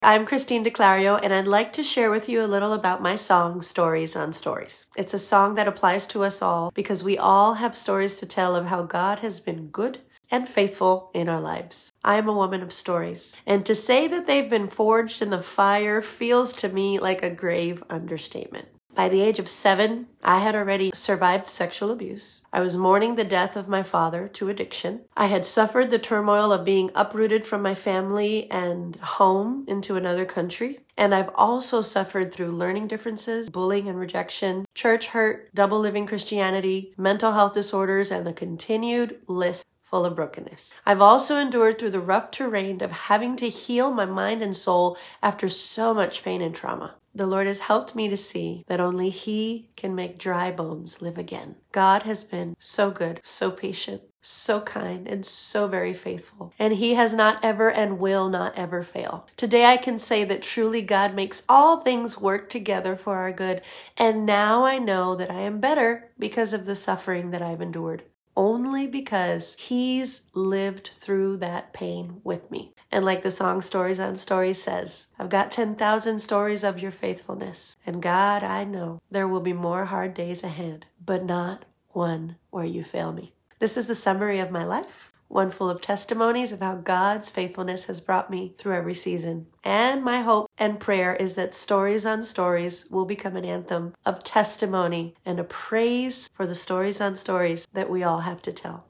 I'm Christine DeClario, and I'd like to share with you a little about my song, Stories on Stories. It's a song that applies to us all because we all have stories to tell of how God has been good and faithful in our lives. I am a woman of stories, and to say that they've been forged in the fire feels to me like a grave understatement. By the age of 7, I had already survived sexual abuse. I was mourning the death of my father to addiction. I had suffered the turmoil of being uprooted from my family and home into another country. And I've also suffered through learning differences, bullying and rejection, church hurt, double living Christianity, mental health disorders, and the continued list full of brokenness. I've also endured through the rough terrain of having to heal my mind and soul after so much pain and trauma. The Lord has helped me to see that only He can make dry bones live again. God has been so good, so patient, so kind, and so very faithful. And He has not ever and will not ever fail. Today I can say that truly God makes all things work together for our good. And now I know that I am better because of the suffering that I've endured. Only because He's lived through that pain with me. And like the song Stories on Stories says, I've got 10,000 stories of your faithfulness. And God, I know there will be more hard days ahead, but not one where you fail me. This is the summary of my life, one full of testimonies of how God's faithfulness has brought me through every season. And my hope and prayer is that Stories on Stories will become an anthem of testimony and a praise for the stories on stories that we all have to tell.